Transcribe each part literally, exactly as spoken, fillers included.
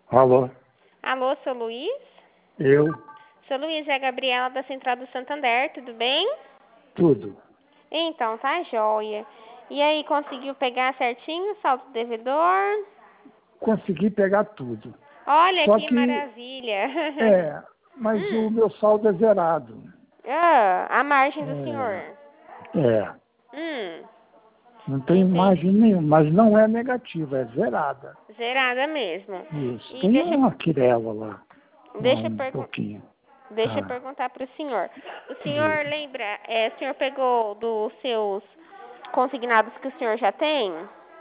Alô? Alô, seu Luiz? Eu? Seu Luiz, é a Gabriela da Central do Santander, tudo bem? Tudo. Então, tá joia. E aí, conseguiu pegar certinho o saldo do devedor? Consegui pegar tudo. Olha Só que que, maravilha. é, mas o hum. meu saldo é zerado. Ah, a margem do senhor. É, é. Hum, Não tem entendi. margem nenhuma, mas não é negativa, é zerada. Zerada mesmo. Isso. E Tem deixa, uma quirela lá, lá deixa, eu um pergun- pouquinho. deixa eu Ah, perguntar para o senhor. O senhor diga. lembra, é, o senhor pegou dos seus consignados que o senhor já tem?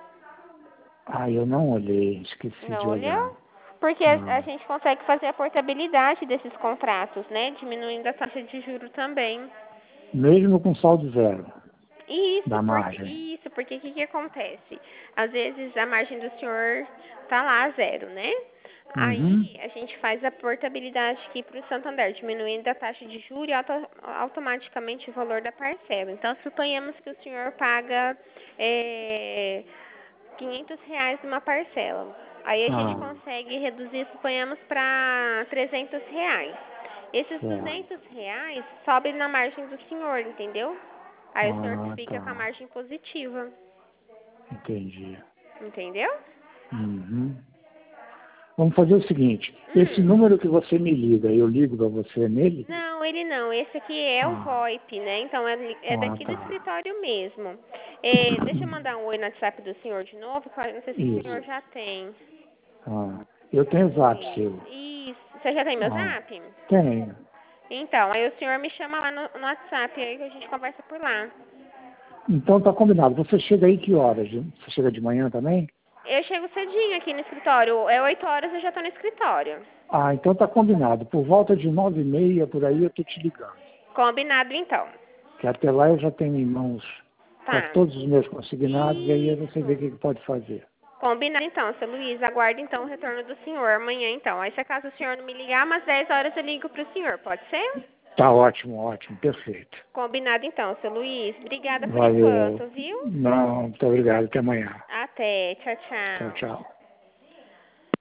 Ah, eu não olhei, esqueci de Não olhar. olhou? Porque a, a Não. gente consegue fazer a portabilidade desses contratos, né? Diminuindo a taxa de juro também. Mesmo com saldo zero Isso, da porque margem. isso, porque o que, que acontece? Às vezes a margem do senhor tá lá zero, né? Uhum. Aí a gente faz a portabilidade aqui para o Santander, diminuindo a taxa de juros e auto, automaticamente o valor da parcela. Então, suponhamos que o senhor paga é, quinhentos reais numa parcela. Aí a gente Ah, consegue reduzir, suponhamos, para trezentos reais. Esses certo. duzentos reais sobem na margem do senhor, entendeu? Aí o senhor Ah, fica com a tá. margem positiva, Entendi. entendeu? Uhum. Vamos fazer o seguinte, esse Hum. número que você me liga, eu ligo para você nele? Não, ele não. Esse aqui é o Ah, VoIP, né? Então é, li- é ah daqui do tá. escritório mesmo. É, deixa eu mandar um oi no WhatsApp do senhor de novo, que eu não sei se o senhor Isso. já tem. Ah, eu tenho Seu zap Luiz. seu. Isso. Você já tem meu Ah, zap? tenho. Então, aí o senhor me chama lá no, no WhatsApp, aí a gente conversa por lá. Então tá combinado. Você chega aí que horas? Você chega de manhã também? Eu chego cedinho aqui no escritório. É oito horas eu já tô no escritório. Ah, então tá combinado. Por volta de nove e meia, por aí, eu tô te ligando. Combinado, então. Que até lá eu já tenho em mãos quase Tá. todos os meus consignados e aí você vê o Isso. que que pode fazer. Combinado, então, seu Luiz. Aguarde, então, o retorno do senhor amanhã, então. Aí, se acaso o senhor não me ligar, umas dez horas eu ligo pro senhor. Pode ser? Tá ótimo, ótimo, perfeito. Combinado, então, seu Luiz. Obrigada por Valeu. enquanto, viu? Não, muito obrigado. Até amanhã. Até. Tchau, Tchau, tchau. tchau.